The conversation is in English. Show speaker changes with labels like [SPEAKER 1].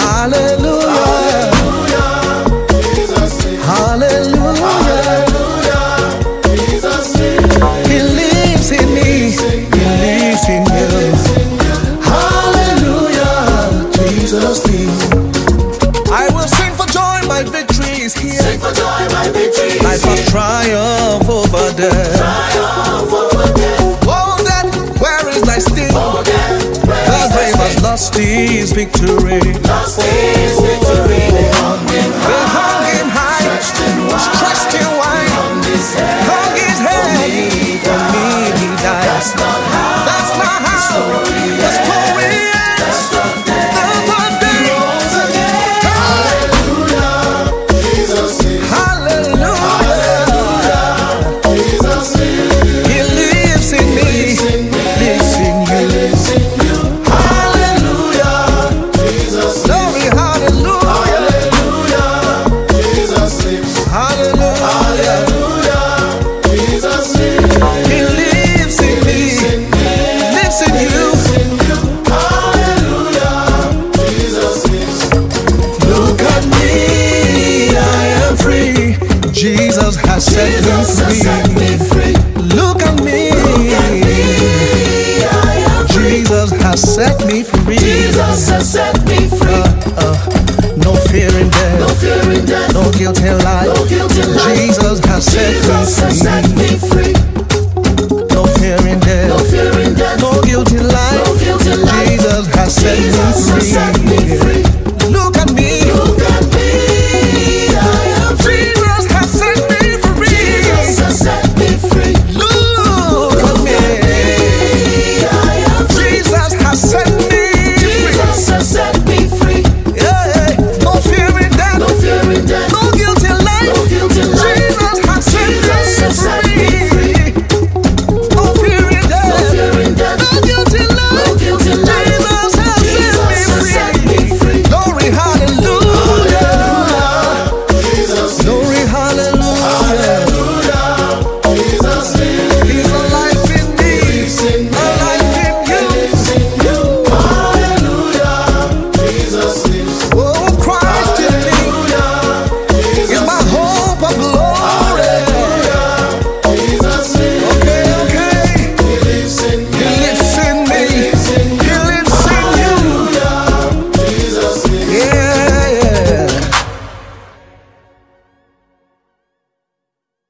[SPEAKER 1] Hallelujah. Hallelujah. He lives in me. He lives in you. Hallelujah. Jesus lives. I will sing for joy, my victory is here.
[SPEAKER 2] Sing for joy, my victory is
[SPEAKER 1] Life of triumph over death.
[SPEAKER 2] Triumph over death.
[SPEAKER 1] Oh, death, where is thy sting?
[SPEAKER 2] Oh, death,
[SPEAKER 1] The grave has lost his victory.
[SPEAKER 2] lost his victory. They hung him
[SPEAKER 1] They
[SPEAKER 2] high,
[SPEAKER 1] hung him high,
[SPEAKER 2] stretched him wide,
[SPEAKER 1] hung his head,
[SPEAKER 2] hung his head.
[SPEAKER 1] hung his head. For me he died.
[SPEAKER 2] That's not how
[SPEAKER 1] That's not how the story ends.
[SPEAKER 2] the strong day
[SPEAKER 1] The third day
[SPEAKER 2] rose again. Hallelujah, Jesus lives.
[SPEAKER 1] Hallelujah.
[SPEAKER 2] Jesus lives.
[SPEAKER 1] He lives in me, lives in you.
[SPEAKER 2] Lives in you. Hallelujah, Jesus lives.
[SPEAKER 1] Glory, hallelujah.
[SPEAKER 2] Hallelujah, Jesus lives.
[SPEAKER 1] Hallelujah.
[SPEAKER 2] Hallelujah, Jesus lives.
[SPEAKER 1] He lives in me, lives in you.
[SPEAKER 2] Hallelujah, Jesus lives.
[SPEAKER 1] Look at me, I am free. Jesus has set
[SPEAKER 2] Jesus has set
[SPEAKER 1] me
[SPEAKER 2] me
[SPEAKER 1] free.
[SPEAKER 2] free.
[SPEAKER 1] Look at me,
[SPEAKER 2] I am free.
[SPEAKER 1] Jesus has set me free.
[SPEAKER 2] Jesus has set me free.
[SPEAKER 1] No fear in
[SPEAKER 2] No
[SPEAKER 1] death,
[SPEAKER 2] fear in death.
[SPEAKER 1] no guilt in